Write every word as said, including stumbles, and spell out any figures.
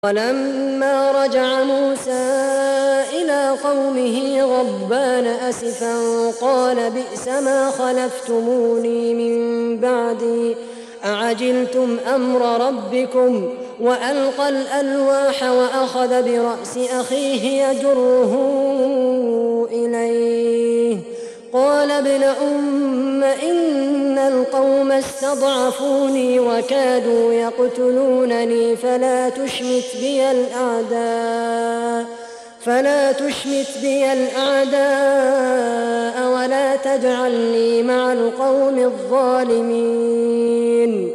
ولما رجع موسى إلى قومه غضبان أسفا قال بئس ما خلفتموني من بعدي أعجلتم أمر ربكم وألقى الألواح وأخذ برأس أخيه يجره إليه قال ابن أم إن القوم استضعفوني وكادوا يقتلونني فلا تشمت بي الأعداء فلا تشمت بي الأعداء ولا تجعلني مع القوم الظالمين